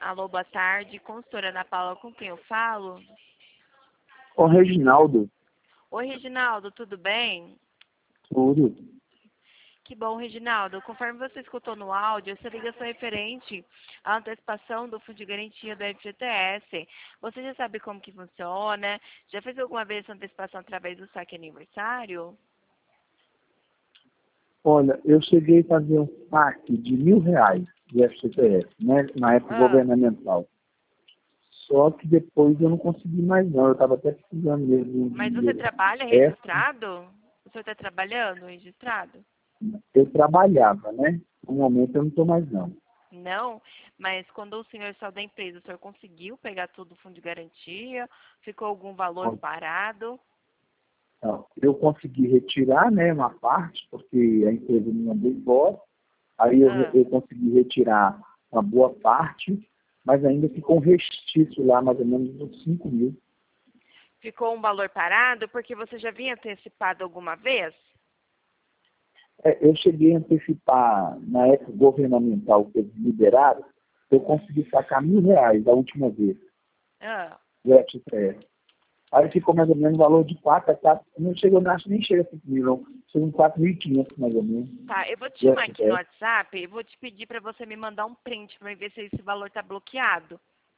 Alô, boa tarde. Consultora Ana Paula, com quem eu falo? Ô, Reginaldo, Oi, Reginaldo, tudo bem? tudo. Que bom, Reginaldo. Conforme você escutou no áudio, essa ligação é referente à antecipação do Fundo de Garantia do FGTS. Você já sabe como que funciona? Já fez alguma vez essa antecipação através do saque aniversário? Olha, eu cheguei a fazer um saque de R$ 1.000 de FGTS, né, na época Ah, governamental. Só que depois eu não consegui mais não, eu estava até precisando mesmo de um mas você dinheiro trabalha extra. registrado? O senhor está trabalhando registrado? Eu trabalhava, né? No momento eu não estou mais não. Não, mas quando o senhor saiu da empresa, o senhor conseguiu pegar todo o fundo de garantia? Ficou algum valor parado? Então, eu consegui retirar, né, uma parte, porque a empresa me mandou embora. Aí Ah, eu consegui retirar uma boa parte, mas ainda ficou um restício lá, mais ou menos uns 5.000. ficou um valor parado porque você já vinha antecipado alguma vez? Eu cheguei a antecipar, na época governamental que eles liberaram, eu consegui sacar R$ 1.000 da última vez, Ah, do FGTS. Aí ficou mais ou menos o valor de 4 a 4, não chegou, acho que nem chega a 5.000, não. Chegou em 4.500 mais ou menos, tá, eu vou te do chamar aqui no FGTS. WhatsApp e vou te pedir para você me mandar um print para ver se esse valor está bloqueado,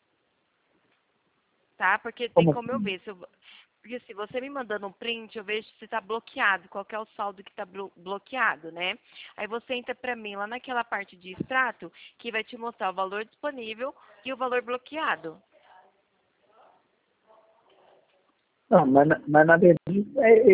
tá? Porque tem Como como eu assim? ver. Porque se você me mandando um print, eu vejo se está bloqueado, qual que é o saldo que está bloqueado, né? Aí você entra para mim lá naquela parte de extrato que vai te mostrar o valor disponível e o valor bloqueado. Não, mas na verdade,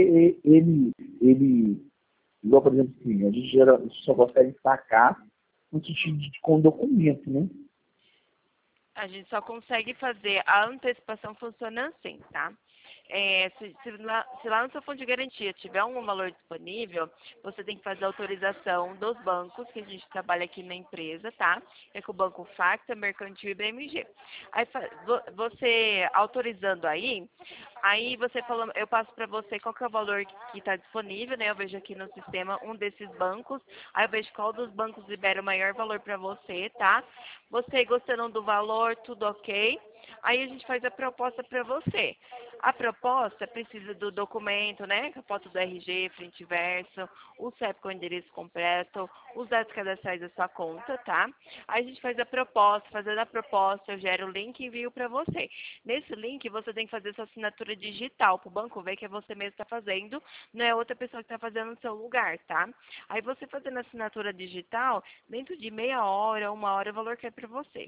ele, igual por exemplo, assim, a gente só consegue sacar no sentido com documento, né? A gente só consegue fazer a antecipação funcionando assim, tá? Se lá no seu fundo de garantia tiver um valor disponível, você tem que fazer a autorização dos bancos que a gente trabalha aqui na empresa, tá? É com o Banco Facta, Mercantil e BMG. Aí você autorizando aí você falou, eu passo para você qual que é o valor que está disponível, né? Eu vejo aqui no sistema um desses bancos, aí eu vejo qual dos bancos libera o maior valor para você, tá? Você gostando do valor, tudo ok. Aí a gente faz a proposta para você. A proposta precisa do documento, né? Com a foto do RG, frente e verso, o CEP com o endereço completo, os dados cadastrais da sua conta, tá? Aí a gente faz a proposta, fazendo a proposta, eu gero o link e envio para você. Nesse link você tem que fazer sua assinatura digital para o banco ver que é você mesmo que está fazendo, não é outra pessoa que está fazendo no seu lugar, tá? Aí você fazendo a assinatura digital, dentro de meia hora, uma hora, o valor cai para você.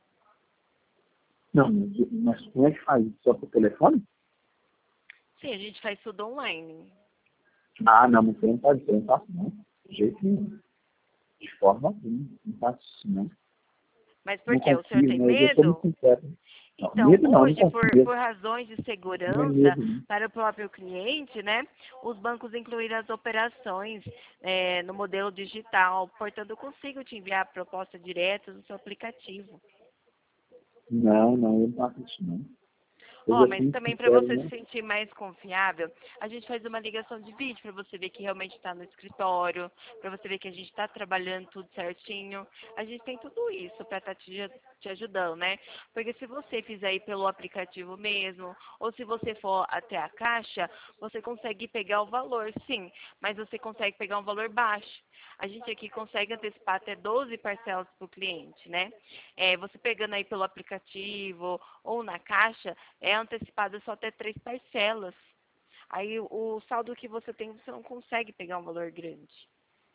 Não, mas como é que faz? Só por telefone? Sim, a gente faz tudo online. Ah, não, você não pode ser, não faço não. De jeito nenhum. De forma alguma, não faço isso não. Mas por Não quê? O senhor confio, tem né? Eu sou muito medo? sincero. Não, Então, medo não hoje, confio. por razões de Não é segurança medo, não. para o próprio cliente, né, os bancos incluíram as operações no modelo digital. Portanto, eu consigo te enviar a proposta direta no seu aplicativo. Não, não, eu não faço isso não. Eu Ó, já sou mas muito também para sincero, você né? se sentir mais confiável, a gente faz uma ligação de vídeo para você ver que realmente está no escritório, para você ver que a gente está trabalhando tudo certinho. A gente tem tudo isso para estar te ajudando, né? Porque se você fizer aí pelo aplicativo mesmo, ou se você for até a caixa, você consegue pegar o valor, sim, mas você consegue pegar um valor baixo. A gente aqui consegue antecipar até 12 parcelas para o cliente, né? Você pegando aí pelo aplicativo ou na caixa, é antecipado só até 3 parcelas. Aí o saldo que você tem, você não consegue pegar um valor grande.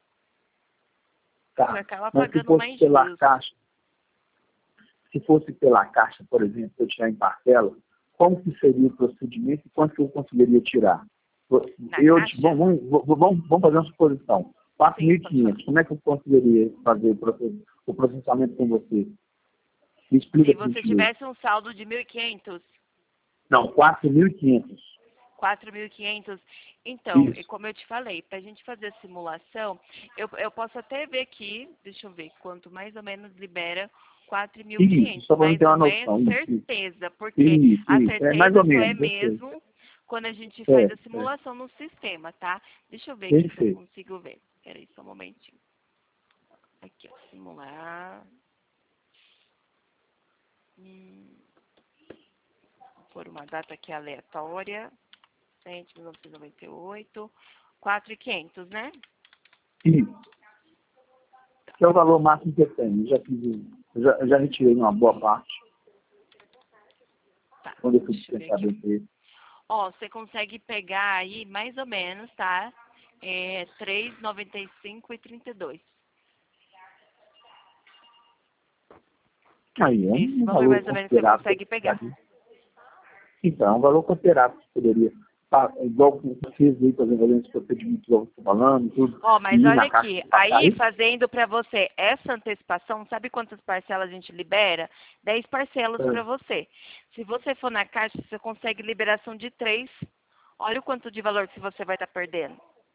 Você Tá. acaba Mas se pagando fosse mais pela juros. caixa, se fosse pela caixa, por exemplo, se eu tirar em parcela, como que seria o procedimento e quanto que eu conseguiria tirar? Na caixa? Vamos fazer uma suposição. Sim, pode falar. 4.500, como é que eu conseguiria fazer o processamento com você? Me explica, Se por você gentileza. tivesse um saldo de 1.500, Não, 4.500. 4.500, então, e Isso. como eu te falei, para a gente fazer a simulação, eu posso até ver aqui, deixa eu ver, quanto mais ou menos libera Isso, 4.500, só para mas ter uma não é noção. certeza, porque Isso, a isso. É mais certeza ou só é menos, eu sei. mesmo quando a gente faz É, a simulação no sistema, tá? Deixa eu ver aqui se eu perfeito. consigo ver. Peraí, só um momentinho. Aqui, ó, simular. Vou pôr uma data aqui aleatória. 1998. 4.500, né? Isso. Que é o valor máximo que eu tenho. Já retirei uma boa parte. Tá, Quando eu fui deixa eu ver tentar aqui. vender. Ó, você consegue pegar aí, mais ou menos, tá? 3,95 e 32. Aí é Esse um valor valor mais ou menos você considerável. consegue pegar. Então, é um valor considerável que poderia, igual que você fez aí, por exemplo, fazendo esse procedimento que eu estou falando, tudo. Ó, mas e olha na caixa aqui, de aí papel. fazendo pra você essa antecipação, sabe quantas parcelas a gente libera? 10 parcelas pra você. Se você for na caixa, você consegue liberação de 3. Olha o quanto de valor que você vai estar perdendo.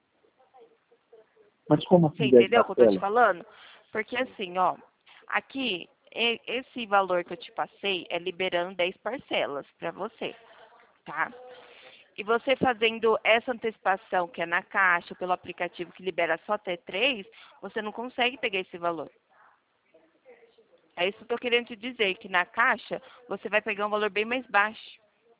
Mas como Você assim 10 entendeu o que eu tô te parcelas? falando? Porque assim, ó, aqui, esse valor que eu te passei é liberando 10 parcelas pra você, tá? E você fazendo essa antecipação, que é na caixa, pelo aplicativo que libera só até 3, você não consegue pegar esse valor. É isso que eu tô querendo te dizer, que na caixa você vai pegar um valor bem mais baixo.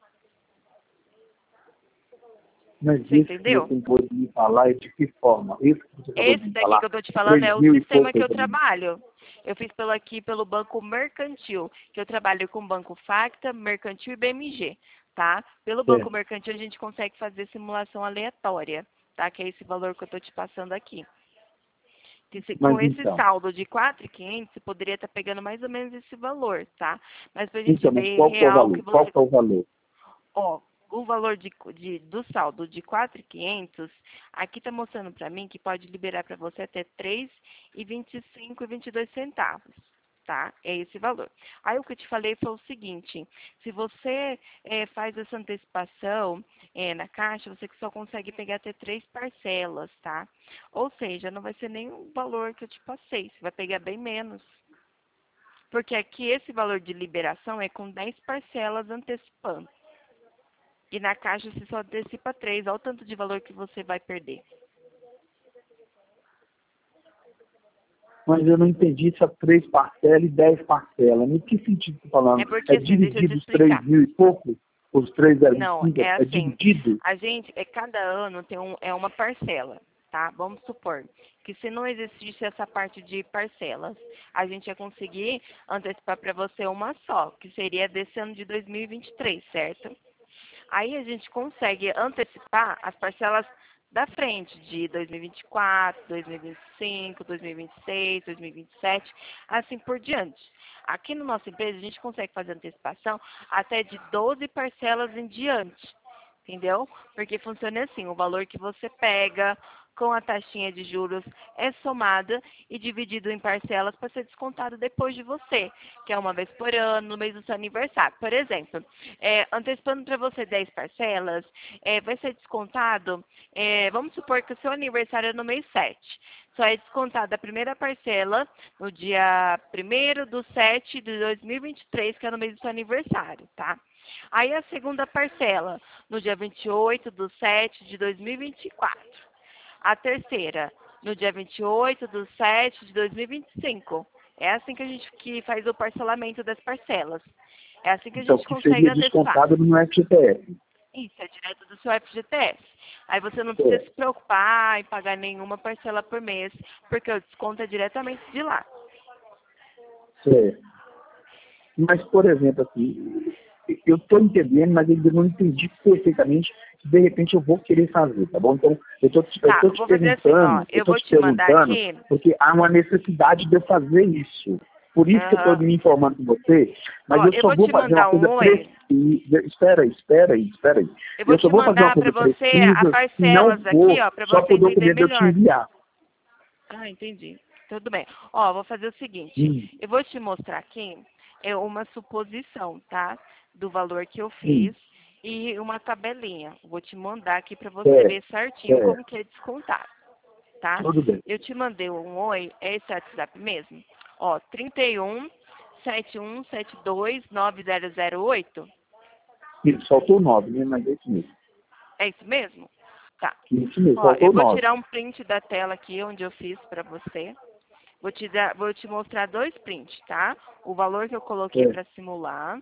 Mas Você esse que entendeu? você pôde me falar é de que forma? Esse que você acabou de Esse me daqui falar, que eu tô te falando 3 é o mil e sistema pouco que aí eu também. trabalho. Eu fiz pelo Banco Mercantil, que eu trabalho com o Banco Facta, Mercantil e BMG, tá? Pelo Banco Certo. Mercantil a gente consegue fazer simulação aleatória, tá? Que é esse valor que eu tô te passando aqui. Com Mas esse então, saldo de 4.500, você poderia estar pegando mais ou menos esse valor, tá? Mas pra gente mas ver qual que é o real que valor? Qual você... que é o valor? Ó, o valor do saldo de 4.500, aqui tá mostrando pra mim que pode liberar pra você até 3,25 e 22 centavos, tá? É esse valor. Aí o que eu te falei foi o seguinte, se você faz essa antecipação na caixa, você só consegue pegar até 3 parcelas, tá? Ou seja, não vai ser nem o valor que eu te passei, você vai pegar bem menos. Porque aqui esse valor de liberação é com 10 parcelas antecipando. E na caixa você só antecipa 3. Olha o tanto de valor que você vai perder. Mas eu não entendi se é 3 parcelas e 10 parcelas. Em que sentido você está falando? É porque É assim, deixa eu te dividido os 3 explicar. mil e pouco? Os 3,05? Não, é É assim, dividido? a gente, cada ano tem uma parcela, tá? Vamos supor que se não existisse essa parte de parcelas, a gente ia conseguir antecipar para você uma só, que seria desse ano de 2023, certo? Aí a gente consegue antecipar as parcelas da frente, de 2024, 2025, 2026, 2027, assim por diante. Aqui na nossa empresa, a gente consegue fazer antecipação até de 12 parcelas em diante, entendeu? Porque funciona assim, o valor que você pega com a taxinha de juros é somada e dividido em parcelas para ser descontado depois de você, que é uma vez por ano, no mês do seu aniversário. Por exemplo, antecipando para você 10 parcelas, vai ser descontado, vamos supor que o seu aniversário é no mês 7. Só é descontada a primeira parcela no dia 1º/7 de 2023, que é no mês do seu aniversário, tá? Aí a segunda parcela, no dia 28/7 de 2024. A terceira, no dia 28/7 de 2025. É assim que a gente faz o parcelamento das parcelas. É assim que a Então, gente que consegue seria antecipar. descontado no FGTS. Isso, é direto do seu FGTS. Aí você não precisa É, se preocupar em pagar nenhuma parcela por mês, porque o desconto é diretamente de lá. é. Mas, por exemplo, assim, eu estou entendendo, mas ainda não entendi perfeitamente. De repente eu vou querer fazer, tá bom? Então, eu estou Tá, vou fazer assim, ó. Eu vou te te mandar perguntando, aqui. porque há uma necessidade de eu fazer isso. Por isso que eu estou Aham. me informando com você, mas Ó, eu eu só vou vou te fazer uma mandar coisa um oi. precisa. Espera aí. Eu vou Eu só te vou fazer uma mandar coisa para você a precisa se não parcelas aqui, for ó, para só você por entender documento eu te melhor. enviar. Ah, entendi. Tudo bem. Ó, vou fazer o seguinte. Hum, Eu vou te mostrar aqui uma suposição, tá? Do valor que eu hum, fiz e uma tabelinha. Vou te mandar aqui para você é, ver certinho é, como que é descontado, tá? tudo bem. Eu te mandei um oi, é esse WhatsApp mesmo? Ó, 31 7172 9008. Isso, faltou 9, né? Mas é isso mesmo. É isso mesmo? Tá. Isso mesmo, Ó, eu faltou vou 9. tirar um print da tela aqui onde eu fiz para você. Vou te mostrar dois prints, tá? O valor que eu coloquei para simular.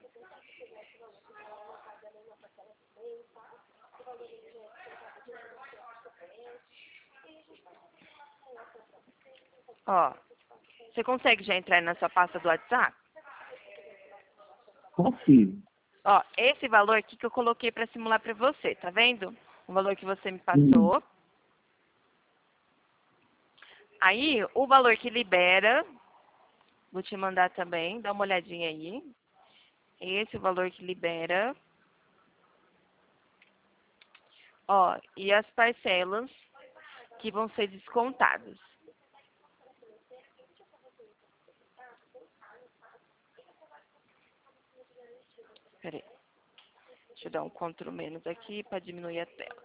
Ó, você consegue já entrar na sua pasta do WhatsApp? Consigo. Ó, esse valor aqui que eu coloquei para simular para você, tá vendo? O valor que você me passou. Aí, o valor que libera, vou te mandar também, dá uma olhadinha aí. Esse é o valor que libera. Ó, e as parcelas que vão ser descontadas. Peraí. Deixa eu dar um Ctrl menos aqui para diminuir a tela.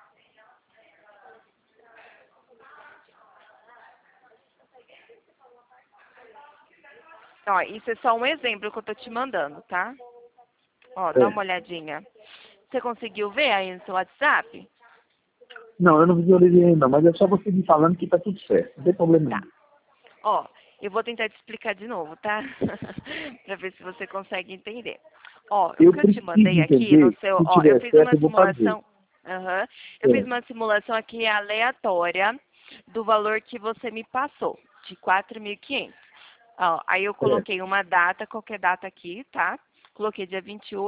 Ó, isso é só um exemplo que eu tô te mandando, tá? Ó, dá uma olhadinha. Você conseguiu ver aí no seu WhatsApp? Não, eu não visualizei ainda, mas é só você me falando que tá tudo certo. Não tem problema nenhum. Ó, eu vou tentar te explicar de novo, tá? Pra ver se você consegue entender. Ó, o que eu te mandei aqui no seu... Ó, eu fiz uma simulação... Eu fiz uma simulação aqui aleatória do valor que você me passou, de 4.500. Ó, aí eu coloquei uma data, qualquer data aqui, tá? Coloquei dia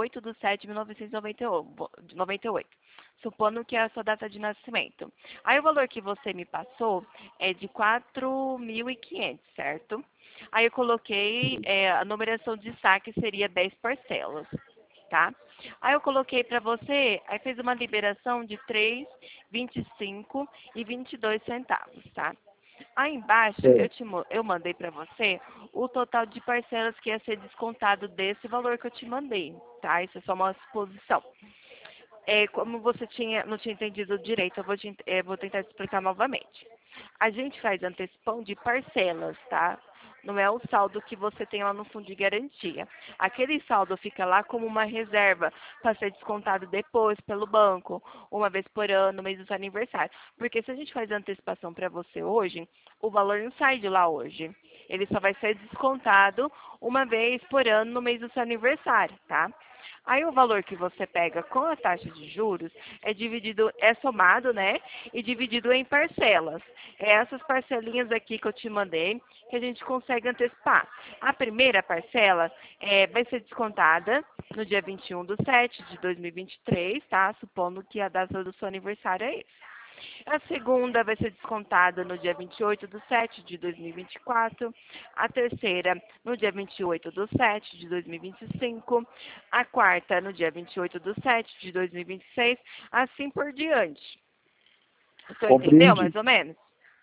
28/7/1998, supondo que é a sua data de nascimento. Aí o valor que você me passou é de 4.500, certo? Aí eu coloquei, a numeração de saque seria 10 parcelas, tá? Aí eu coloquei para você, aí fez uma liberação de 3, 25 e 22 centavos, tá? Aí embaixo eu mandei para você o total de parcelas que ia ser descontado desse valor que eu te mandei, tá? Isso é só uma suposição. Como você não tinha entendido direito, eu vou tentar te explicar novamente. A gente faz antecipão de parcelas, tá? Não é o saldo que você tem lá no fundo de garantia. Aquele saldo fica lá como uma reserva para ser descontado depois pelo banco, uma vez por ano, no mês do seu aniversário. Porque se a gente faz antecipação para você hoje, o valor não sai de lá hoje. Ele só vai ser descontado uma vez por ano no mês do seu aniversário, tá? Aí o valor que você pega com a taxa de juros é somado, né? E dividido em parcelas. É essas parcelinhas aqui que eu te mandei que a gente consegue antecipar. A primeira parcela vai ser descontada no dia 21/7/2023, tá? Supondo que a data do seu aniversário é esse. A segunda vai ser descontada no dia 28/7/2024. A terceira, no dia 28/7/2025. A quarta, no dia 28/7/2026. Assim por diante. Você entendeu, mais ou menos?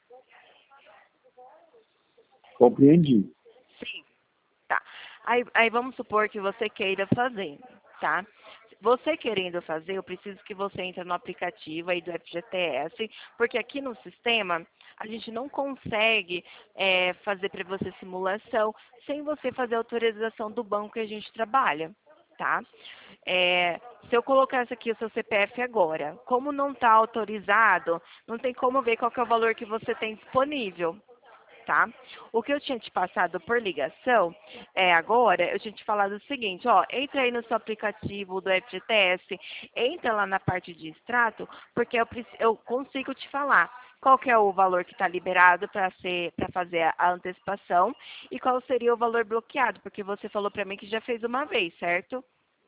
Compreendi. Sim. Tá. Aí vamos supor que você queira fazer, tá? Você querendo fazer, eu preciso que você entre no aplicativo aí do FGTS, porque aqui no sistema a gente não consegue fazer para você simulação sem você fazer a autorização do banco que a gente trabalha, tá? Se eu colocasse aqui o seu CPF agora, como não está autorizado, não tem como ver qual que é o valor que você tem disponível. Tá? O que eu tinha te passado por ligação, agora, eu tinha te falado o seguinte, ó, entra aí no seu aplicativo do FGTS, entra lá na parte de extrato, porque eu consigo te falar qual que é o valor que está liberado para fazer a antecipação e qual seria o valor bloqueado, porque você falou para mim que já fez uma vez, certo?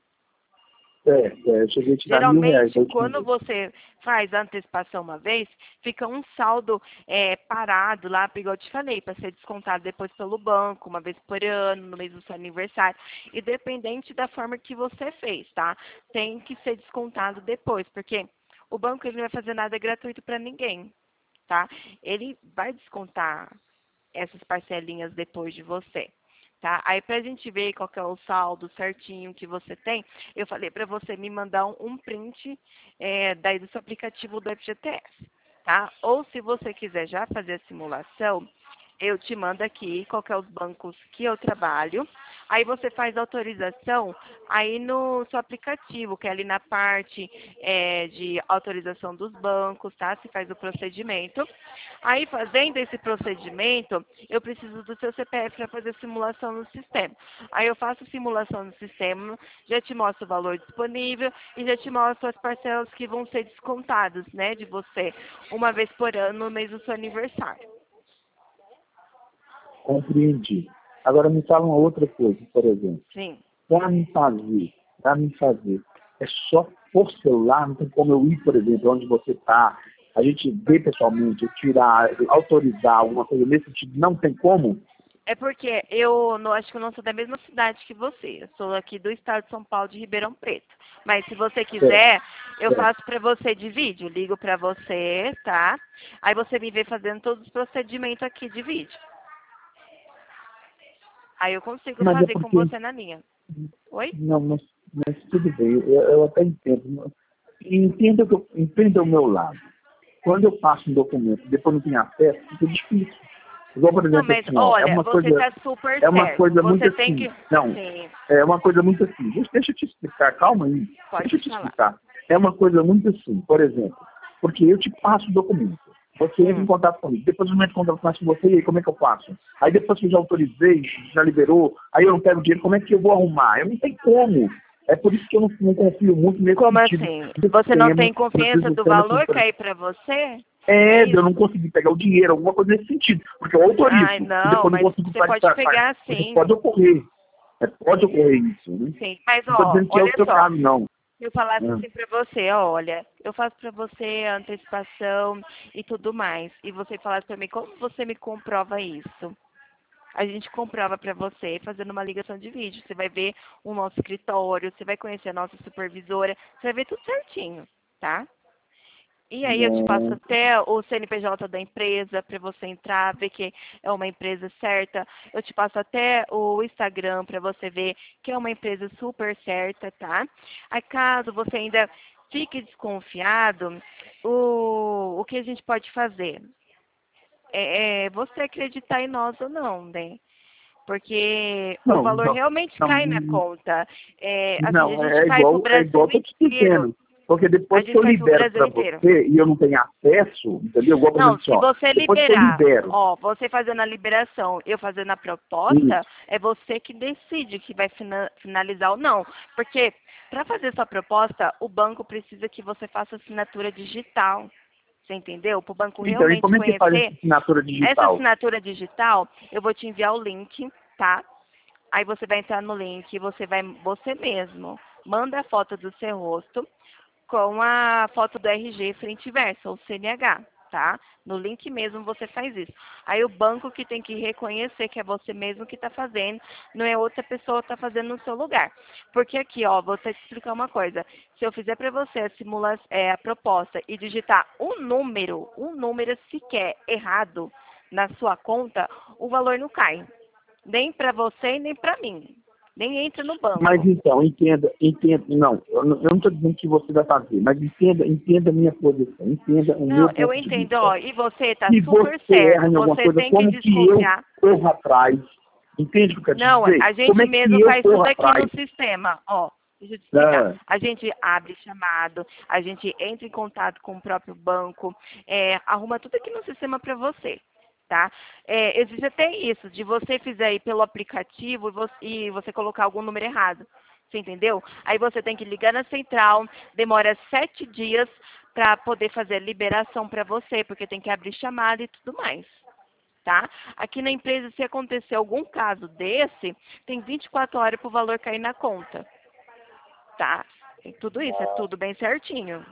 Eu cheguei a te dar R$1.000. Geralmente, quando você faz a antecipação uma vez, fica um saldo parado lá, igual eu te falei, para ser descontado depois pelo banco, uma vez por ano, no mês do seu aniversário. Independente da forma que você fez, tá? Tem que ser descontado depois, porque o banco ele não vai fazer nada gratuito para ninguém, tá? Ele vai descontar essas parcelinhas depois de você. Tá? Aí pra gente ver qual que é o saldo certinho que você tem, eu falei para você me mandar um print daí do seu aplicativo do FGTS, tá? Ou se você quiser já fazer a simulação, eu te mando aqui qual que é os bancos que eu trabalho, Aí você faz a autorização aí no seu aplicativo, que é ali na parte de autorização dos bancos, tá? Você faz o procedimento. Aí, fazendo esse procedimento, eu preciso do seu CPF para fazer simulação no sistema. Aí eu faço simulação no sistema, já te mostro o valor disponível e já te mostro as parcelas que vão ser descontadas, né, de você, uma vez por ano, no mês do seu aniversário. Compreendi. Agora me fala uma outra coisa, por exemplo. Sim. Para me fazer, é só por celular, não tem como eu ir, por exemplo, onde você está, a gente ver pessoalmente, tirar, autorizar alguma coisa nesse sentido, não tem como? É porque eu não, acho que eu não sou da mesma cidade que você. Eu sou aqui do estado de São Paulo, de Ribeirão Preto. Mas se você quiser, eu faço para você de vídeo. Ligo para você, tá? Aí você me vê fazendo todos os procedimentos aqui de vídeo. Aí eu consigo Mas é fazer com porque... você na linha. Oi? Não, mas tudo bem, eu até entendo. Entenda o meu lado. Quando eu passo um documento, depois não tenho acesso, fica difícil. Igual, por Não, exemplo, mas assim, ó, olha, você está super é uma certo. coisa Você muito tem assim. que... Não, Sim, é uma coisa muito assim. Deixa eu te explicar, calma aí. pode Deixa eu te falar. explicar. É uma coisa muito assim, por exemplo, porque eu te passo o documento. Você entra em contato comigo. Depois eu entro em contato com você, e aí como é que eu faço? Aí depois que eu já autorizei, já liberou, aí eu não pego dinheiro, como é que eu vou arrumar? Eu não tenho como. É por isso que eu não confio muito nesse Como sentido assim? do Você não sistema, tem confiança do sistema valor cair para você? de Isso? eu não conseguir pegar o dinheiro, alguma coisa nesse sentido. Porque eu autorizo, Ai, e não, depois não mas consigo você pode pegar porque sim. pode ocorrer. Pode ocorrer isso, né? Sim, mas Não estou ó, dizendo que é o olha seu só. caso, não. Se eu falasse Ah, assim pra você, olha, eu faço pra você a antecipação e tudo mais, e você falasse pra mim, como você me comprova isso? A gente comprova pra você fazendo uma ligação de vídeo. Você vai ver o nosso escritório, você vai conhecer a nossa supervisora, você vai ver tudo certinho, tá? E aí eu te passo não. até o CNPJ da empresa para você entrar, ver que é uma empresa certa. Eu te passo até o Instagram para você ver que é uma empresa super certa, tá? Aí caso você ainda fique desconfiado, o que a gente pode fazer? É você acreditar em nós ou não, né? Porque o Não, valor não, realmente cai na não, conta. É, assim, a não, gente faz pro é Brasil igual eu tô te inteiro. dizendo. Porque A depois que gente eu faz pro libero Brasil para inteiro. você e eu não tenho acesso, entendeu? Igual, por Não, exemplo, assim, se ó, você depois que eu liberar, libero, ó, você fazendo a liberação, eu fazendo a proposta, isso. é você que decide que vai finalizar ou não. Porque para fazer sua proposta, o banco precisa que você faça assinatura digital. Você entendeu? Para o banco Então, e realmente como é que faz essa conhecer. assinatura Essa digital? assinatura digital, eu vou te enviar o link, tá? Aí você vai entrar no link, você mesmo manda a foto do seu rosto com a foto do RG frente e verso, ou CNH, tá? No link mesmo você faz isso. Aí o banco que tem que reconhecer que é você mesmo que está fazendo, não é outra pessoa que está fazendo no seu lugar. Porque aqui, ó, vou te explicar uma coisa. Se eu fizer para você a proposta e digitar um número sequer errado na sua conta, o valor não cai. Nem para você e nem para mim. Nem entra no Mas banco. então, entenda, não, eu não estou dizendo que você vai fazer, mas entenda a minha posição, entenda o Não, meu eu ponto de entendo, vista. ó, e você tá Se super você erra certo. em alguma Você coisa, tem que como que eu desconfiar. corro atrás? Entende o que eu quero te Não, dizer? a Como gente é que mesmo eu faz corro tudo aqui no atrás? sistema, ó. Deixa eu te explicar. Ah, A gente abre chamado, a gente entra em contato com o próprio banco, arruma tudo aqui no sistema para você, tá? Existe até isso, de você fizer aí pelo aplicativo e você colocar algum número errado. Você entendeu? Aí você tem que ligar na central, demora 7 dias para poder fazer a liberação para você, porque tem que abrir chamada e tudo mais. Tá? Aqui na empresa, se acontecer algum caso desse, tem 24 horas para o valor cair na conta. Tá? Tem tudo isso, é tudo bem certinho.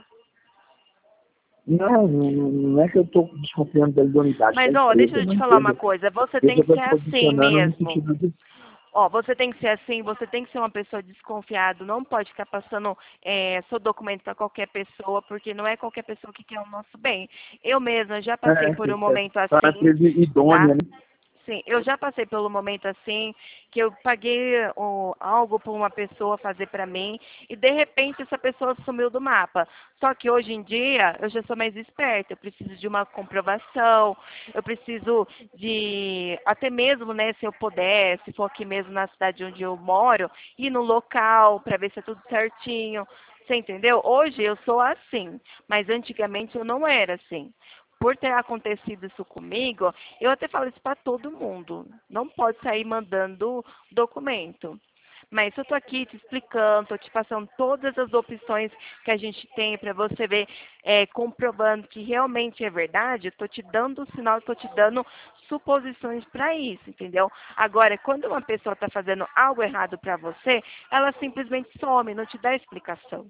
não é que eu estou desconfiando da idoneidade da Mas, ó, deixa empresa, eu não te falar uma entenda. coisa, você Eu tem que estou ser te assim posicionando no mesmo. sentido de... Ó, você tem que ser assim, você tem que ser uma pessoa desconfiada, não pode ficar passando seu documento para qualquer pessoa, porque não é qualquer pessoa que quer o nosso bem. Eu mesma já passei por um momento Para uma assim, empresa idônea, tá? né? Sim, eu já passei pelo momento assim, que eu paguei algo para uma pessoa fazer para mim e de repente essa pessoa sumiu do mapa. Só que hoje em dia eu já sou mais esperta, eu preciso de uma comprovação, eu preciso de, até mesmo, né, se eu puder, se for aqui mesmo na cidade onde eu moro, ir no local para ver se é tudo certinho. Você entendeu? Hoje eu sou assim, mas antigamente eu não era assim. Por ter acontecido isso comigo, eu até falo isso para todo mundo. Não pode sair mandando documento. Mas eu estou aqui te explicando, estou te passando todas as opções que a gente tem para você ver, comprovando que realmente é verdade. Estou te dando o sinal, estou te dando suposições para isso, entendeu? Agora, quando uma pessoa está fazendo algo errado para você, ela simplesmente some, não te dá explicação.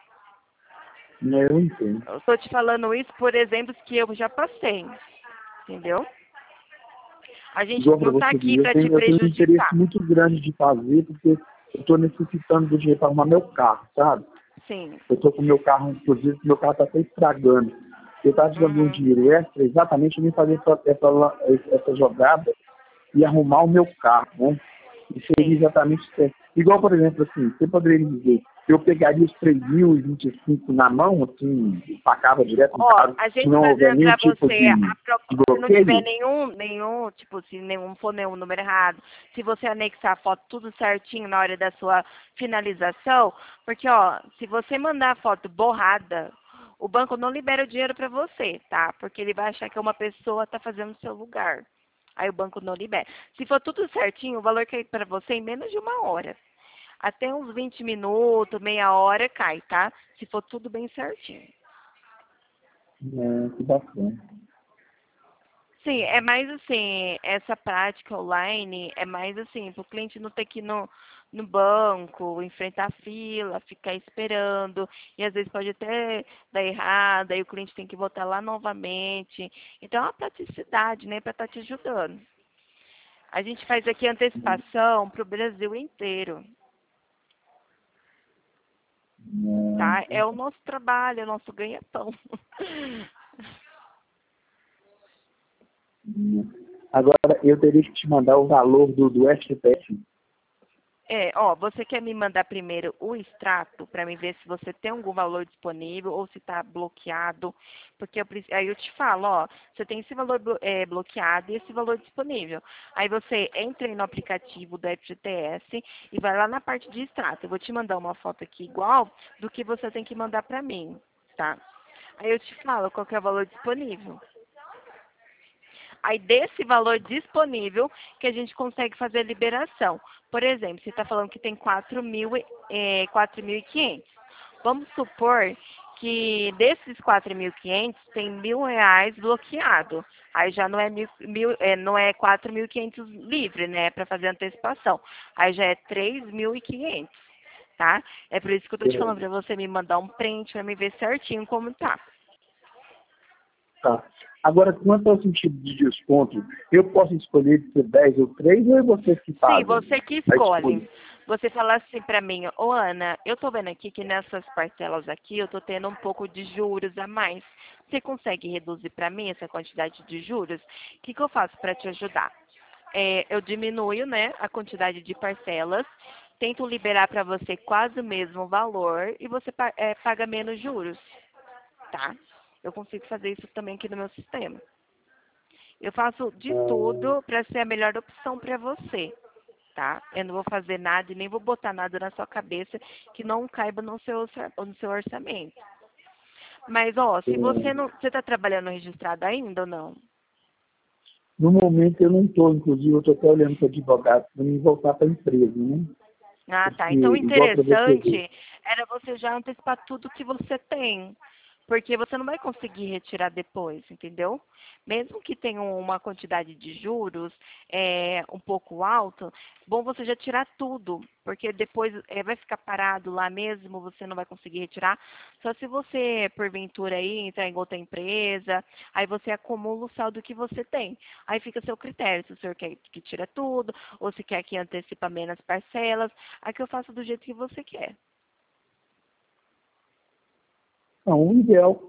Eu entendo. Eu estou te falando isso por exemplos que eu já passei, entendeu? A gente Igual para não está você aqui ver, para te eu tenho um interesse prejudicar. muito grande de fazer, porque eu estou necessitando do dinheiro para arrumar meu carro, sabe? Sim. Eu estou com meu carro, inclusive, meu carro está até estragando. Eu estava precisando de um Uhum. dinheiro extra, exatamente, para fazer essa jogada e arrumar o meu carro, né? E seria Sim. exatamente isso. Igual, por exemplo, assim, você poderia me dizer, eu pegaria os 3.025 na mão, assim, e pacava direto no Ó, carro, a se gente não houver fazendo nenhum para tipo você, de se não tiver bloqueio? nenhum, tipo, se nenhum for nenhum número errado, se você anexar a foto tudo certinho na hora da sua finalização, porque, ó, se você mandar a foto borrada, o banco não libera o dinheiro para você, tá? Porque ele vai achar que uma pessoa está fazendo no seu lugar. Aí o banco não libera. Se for tudo certinho, o valor cai para você em menos de 1 hora. Até uns 20 minutos, meia hora cai, tá? Se for tudo bem certinho. Que bacana. Sim, é mais assim, essa prática online é mais assim, para o cliente não ter que ir no banco, enfrentar fila, ficar esperando, e às vezes pode até dar errado, aí o cliente tem que voltar lá novamente. Então é uma praticidade, né, para estar te ajudando. A gente faz aqui antecipação para o Brasil inteiro, tá? É o nosso trabalho, é o nosso ganha-pão. Agora, eu teria que te mandar o valor do FGTS. Ó, você quer me mandar primeiro o extrato para me ver se você tem algum valor disponível ou se está bloqueado, porque aí eu te falo, ó, você tem esse valor bloqueado e esse valor disponível. Aí você entra aí no aplicativo do FGTS e vai lá na parte de extrato. Eu vou te mandar uma foto aqui igual do que você tem que mandar para mim, tá? Aí eu te falo qual que é o valor disponível. Aí desse valor disponível que a gente consegue fazer a liberação. Por exemplo, você está falando que tem 4.500. Vamos supor que desses 4.500 tem R$ 1.000 bloqueado. Aí já não é, não é 4.500 livre, né, para fazer antecipação. Aí já é 3.500, tá? É por isso que eu tô te falando para você me mandar um print para me ver certinho como tá. Tá. Agora, quanto ao sentido de desconto, eu posso escolher de ser 10 ou 3 ou é vocês que Sim, fazem você que a escolha? escolhe. Você fala assim pra mim, ô Ana, eu tô vendo aqui que nessas parcelas aqui eu tô tendo um pouco de juros a mais. Você consegue reduzir pra mim essa quantidade de juros? O que eu faço pra te ajudar? Eu diminuo, né, a quantidade de parcelas, tento liberar pra você quase o mesmo valor e você paga menos juros, tá? Eu consigo fazer isso também aqui no meu sistema. Eu faço de tudo para ser a melhor opção para você, tá? Eu não vou fazer nada e nem vou botar nada na sua cabeça que não caiba no seu orçamento. Mas, ó, se você não... Você está trabalhando registrado ainda ou não? No momento eu não estou, inclusive eu estou até olhando para o advogado para me voltar para a empresa, né? Ah, tá. Porque, Então, o igual para você ver, interessante era você já antecipar tudo que você tem. Porque você não vai conseguir retirar depois, entendeu? Mesmo que tenha uma quantidade de juros um pouco alto, bom você já tirar tudo, porque depois vai ficar parado lá mesmo, você não vai conseguir retirar. Só se você, porventura, aí, entrar em outra empresa, aí você acumula o saldo que você tem. Aí fica a seu critério, se o senhor quer que tira tudo, ou se quer que antecipa menos parcelas. Aqui eu faço do jeito que você quer. não,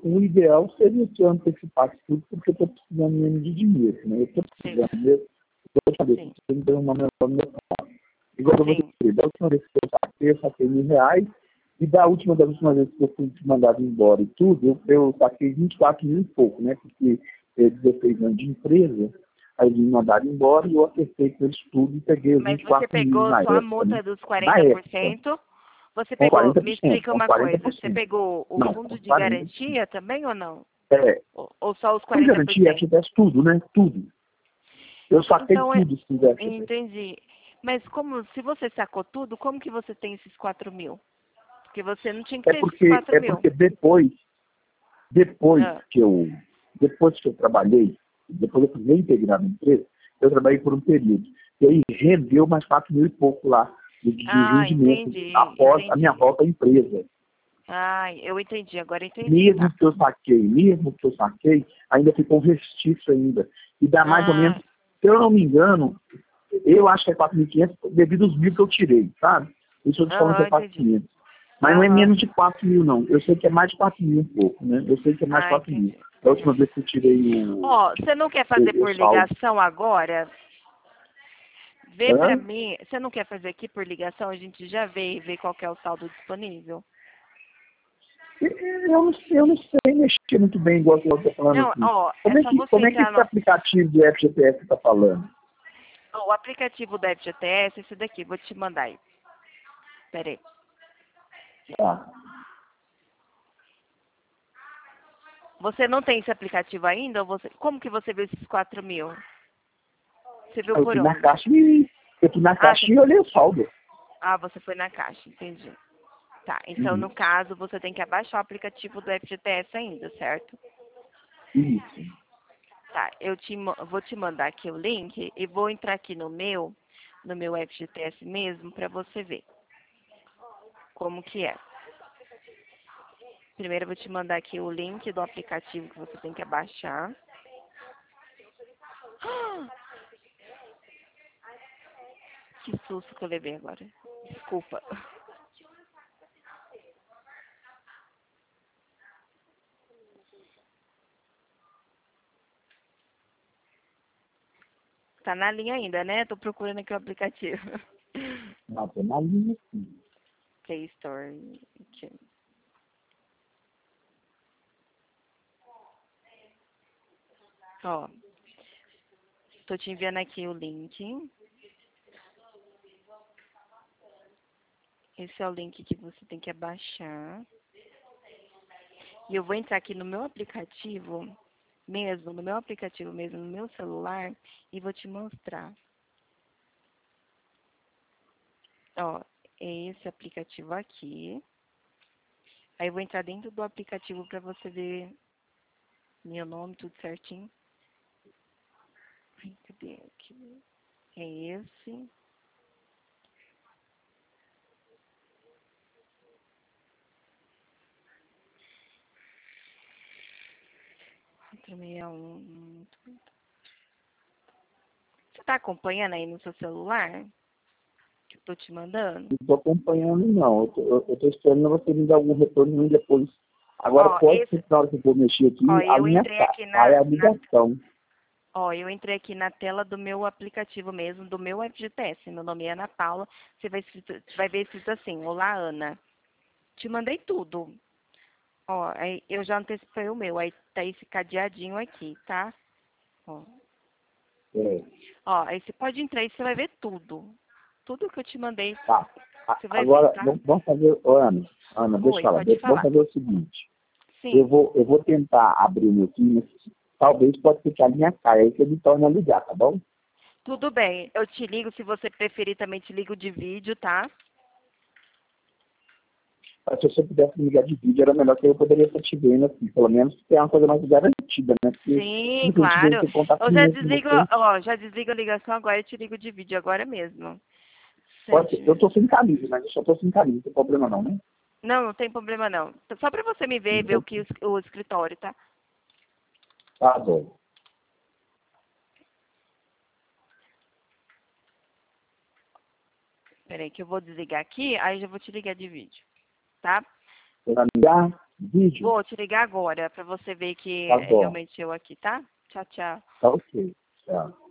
o ideal seria que eu antecipasse tudo, porque eu estou precisando mesmo de dinheiro, né? Eu estou Sim. precisando mesmo. saber Sim. se você não tem um nome no meu carro. Igual eu vou Sim. dizer, da última vez que eu saquei R$ 1.000, e das últimas vezes que eu fui mandado embora e tudo, eu saquei 24 mil e pouco, né? Porque 16 anos de empresa, aí eles me mandaram embora e eu acertei com eles tudo e peguei os Mas você 24 mil pegou na só a época, né? multa dos Na época, 40%. Você com pegou, me 40%, explica com uma coisa, você 40%. pegou o Não, fundo com de 40%. garantia também ou não? É, Ou só os com garantia, 40%? FGTS tudo, né? Tudo. Eu saquei Então, tudo se quiser FGTS. entendi. Mas como, se você sacou tudo, como que você tem esses 4 mil? Porque você não tinha que É ter esses porque, 4 é mil. porque depois Ah, que eu, depois que eu trabalhei, depois eu fui reintegrar na empresa, eu trabalhei por um período. E aí rendeu mais 4 mil e pouco lá de rendimento entendi, após a minha entendi. volta à empresa. Ah, eu entendi, agora entendi, tá. Mesmo que eu saquei, ainda ficou um restício ainda. E dá mais ou menos, Ah, se eu não me engano, eu acho que é 4.500 devido aos mil que eu tirei, sabe? Isso eu tô falando que é aham, entendi. 4.500. Mas não é Aham. menos de 4 mil, não. Eu sei que é mais de 4 mil um pouco, né? Eu sei que é mais de Ah, 4 mil. entendi. Da última vez que eu tirei Ó, você não quer fazer o por saldo. ligação agora? Vê pra Hã? mim, você não quer fazer aqui por ligação? A gente já vê e vê qual que é o saldo disponível. Eu não sei mexer muito bem igual que eu estou falando Não, aqui. ó, é só você Como é que entrar esse no... aplicativo do FGTS está falando? Ó, o aplicativo da FGTS, esse daqui, vou te mandar aí. Pera aí. Tá. Você não tem esse aplicativo ainda? Ou você... Como que você viu esses 4 mil? Você viu Eu por fui na onde? caixa Ah, e olhei o saldo. você foi na caixa, entendi. Tá, então no Isso. caso você tem que abaixar o aplicativo do FGTS ainda, certo? Isso. Tá, vou te mandar aqui o link e vou entrar aqui no meu FGTS mesmo para você ver como que é. Primeiro eu vou te mandar aqui o link do aplicativo que você tem que abaixar. Que susto que eu levei agora. Desculpa. Tá na linha ainda, né? Tô procurando aqui o aplicativo. Não, tô na linha sim. Play Store. Aqui. Ó, tô te enviando aqui o link. Esse é o link que você tem que abaixar. E eu vou entrar aqui no meu aplicativo mesmo, no meu celular, e vou te mostrar. Ó, é esse aplicativo aqui. Aí eu vou entrar dentro do aplicativo para você ver meu nome, tudo certinho. Ai, cadê aqui? É esse. 461. Você tá acompanhando aí no seu celular? Que eu tô te mandando? Não estou acompanhando, não. Eu tô esperando você me dar algum retorno depois. Agora Ó, pode ser que na hora que eu for mexer ó, aqui, a eu linha entrei aqui cai a ligação. eu entrei aqui na tela do meu aplicativo mesmo, do meu FGTS. Meu nome é Ana Paula. Vai ver escrito assim, olá, Ana. Te mandei tudo. Ó, aí eu já antecipei o meu. Aí tá esse cadeadinho aqui, tá? Ó, É, aí você pode entrar e você vai ver tudo. Tudo que eu te mandei, tá. você vai ver, Agora, tá? vamos fazer, ô, Ana, deixa eu Oi, falar. pode Vamos falar. fazer o seguinte. Eu Sim. vou, eu vou tentar abrir o meu time. Talvez pode ser que a linha caia, aí você me torna a ligar, tá bom? Tudo bem. Eu te ligo, se você preferir, também te ligo de vídeo, tá? Mas se você pudesse me ligar de vídeo, era melhor que eu poderia estar te vendo, assim, pelo menos ter uma coisa mais garantida, né? Porque Sim, muita gente vem claro. ter contato Eu já comigo com desligo, você. já desligo a ligação agora e te ligo de vídeo agora mesmo. Pode ser. 7. Eu tô sem camisa, mas eu só tô sem camisa, não tem problema não, né? Não, não tem problema não. Só pra você me ver e ver Então, o escritório, tá? tá bom. Peraí, que eu vou desligar aqui, aí já vou te ligar de vídeo, tá? Você vai me ligar? Vídeo? Vou te ligar agora pra você ver que Tá é bom. realmente eu aqui, tá? Tchau, tchau. Tá ok. Tchau.